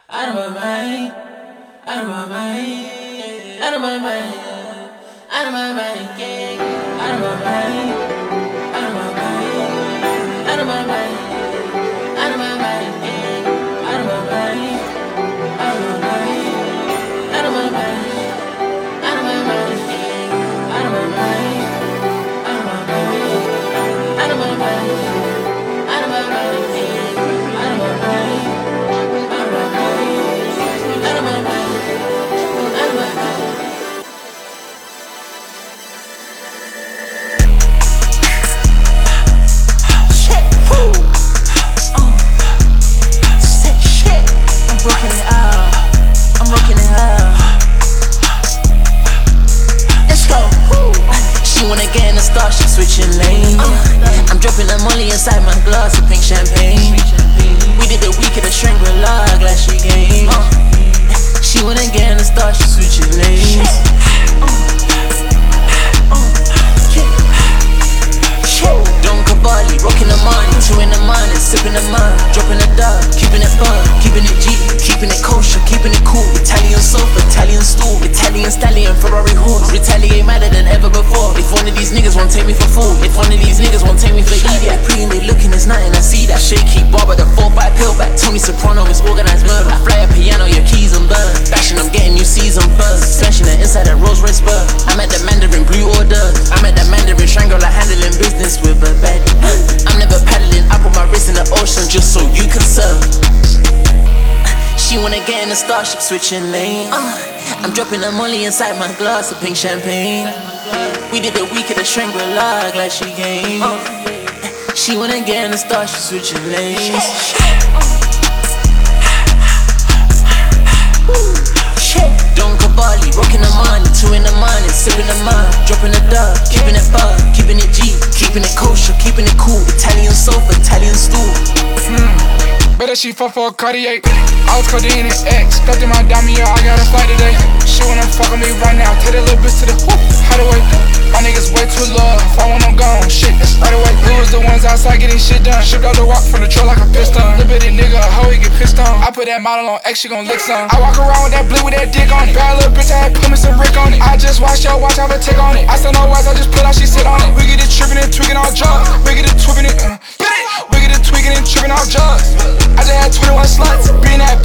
Out of my mind, out of my mind, out of my mind, out of my mind, yeah. Out of my mind, out of my mind, out of my mind, out of my mind, yeah. Out of my mind, out of my mind, out of my mind, out of my mind, yeah. Out of my mind, out of my mind, out of my mind, out of my mind, yeah. Out of my mind. She switching lanes. I'm dropping the molly inside my glass of pink champagne. We did the week of the Shangri-La, glad she came. She wanna get in the star, she switching lanes. Don Cavalli, rocking the money, 2 in the morning, sipping the mud, dropping the dub, keeping it fun, keeping it G, keeping it kosher, keeping it cool. Italian sofa, Italian stool, Italian stallion, Ferrari horse. Retaliate madder than ever before. If one of these niggas won't take me for fool, if one of these niggas won't take me for idiot. Pre and they looking, there's nothing I see. That shaky barber, the 4-5 pill back. Tony Soprano is organized murder. I fly a piano, your keys and burn. Bashing, I'm getting new season buzz. Smashing it inside that Rolls Royce spur. I'm at the Mandarin Blue Order. I'm at the Mandarin Shangri-La handling business with a bed. I'm never paddling, I put my wrist in the ocean just so you can serve. She wanna get in the starship, switching lane. I'm dropping the molly inside my glass of pink champagne. We did the week of the Shangri-La, glad she came. She wanna get in the starship, switching lanes. Don Cavalli, rocking the money, 2 in the morning, sipping the mud, dropping the dub, keeping it bug, keeping it G, keeping it kosher, keeping it cool. Italian sofa, Italian stool. Better she fuck for a Cartier. I was codeine and X. Stepped in my diamond, I got a flight today. She wanna fuck with me right now. Take that little bitch to the hideaway. My niggas way too low. If I want them gone, shit, it's right away. Who was the ones outside getting shit done? Shipped out the walk from the truck like a piston. Little bitty nigga, a hoe, he get pissed on. I put that model on X, she gon' lick some. I walk around with that blue with that dick on it. Bad little bitch, I had put me some Rick on it. I just watch your watch, have a tick on it. I said no watch, I just put out, she sit on it. We get it tripping and tweaking all drugs. We get it twipping it, we get it tweaking and tripping all drugs. I just had 21 sluts, being that